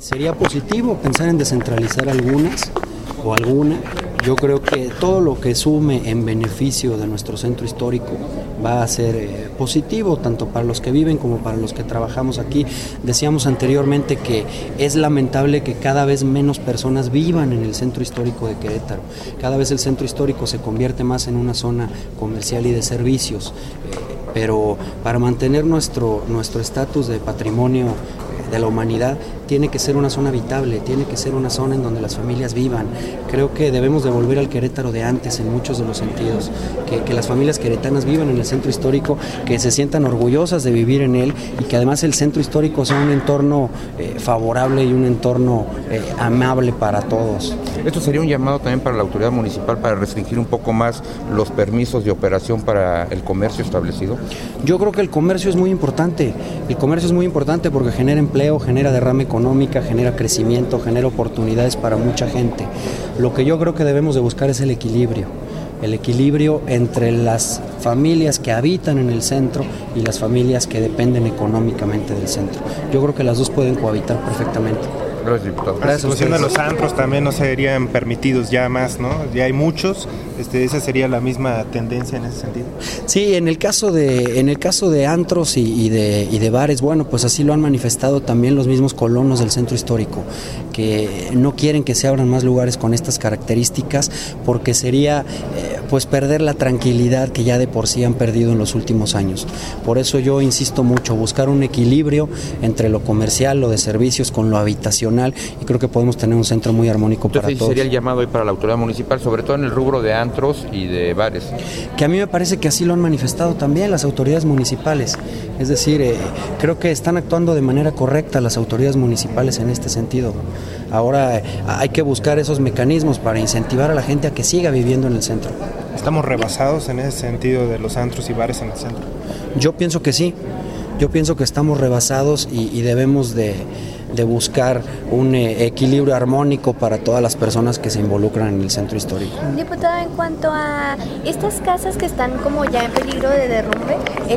Sería positivo pensar en descentralizar algunas o alguna. Yo creo que todo lo que sume en beneficio de nuestro centro histórico va a ser positivo, tanto para los que viven como para los que trabajamos aquí. Decíamos anteriormente que es lamentable que cada vez menos personas vivan en el centro histórico de Querétaro. Cada vez el centro histórico se convierte más en una zona comercial y de servicios, pero para mantener nuestro estatus de patrimonio de la humanidad, tiene que ser una zona habitable, tiene que ser una zona en donde las familias vivan. Creo que debemos de volver al Querétaro de antes en muchos de los sentidos, que las familias queretanas vivan en el centro histórico, que se sientan orgullosas de vivir en él y que además el centro histórico sea un entorno favorable y un entorno amable para todos. Esto sería un llamado también para la autoridad municipal para restringir un poco más los permisos de operación para el comercio establecido. Yo creo que el comercio es muy importante. El comercio es muy importante porque genera empleo, genera derrama económica, genera crecimiento, genera oportunidades para mucha gente. Lo que yo creo que debemos de buscar es el equilibrio entre las familias que habitan en el centro y las familias que dependen económicamente del centro. Yo creo que las dos pueden cohabitar perfectamente. Gracias, diputado. La situación de los antros también no serían permitidos ya más, ¿no? Ya hay muchos, esa sería la misma tendencia en ese sentido. Sí, en el caso de antros y de bares, bueno, pues así lo han manifestado también los mismos colonos del centro histórico, que no quieren que se abran más lugares con estas características porque sería pues perder la tranquilidad que ya de por sí han perdido en los últimos años. Por eso yo insisto mucho, buscar un equilibrio entre lo comercial, lo de servicios con lo habitacional, y creo que podemos tener un centro muy armónico. Entonces, para todos. Sería el llamado hoy para la autoridad municipal, sobre todo en el rubro de antros y de bares. Que a mí me parece que así lo han manifestado también las autoridades municipales. Es decir, creo que están actuando de manera correcta las autoridades municipales en este sentido. Ahora hay que buscar esos mecanismos para incentivar a la gente a que siga viviendo en el centro. ¿Estamos rebasados en ese sentido de los antros y bares en el centro? Yo pienso que sí. Yo pienso que estamos rebasados y debemos de buscar un equilibrio armónico para todas las personas que se involucran en el centro histórico. Diputado, en cuanto a estas casas que están como ya en peligro de derrumbe,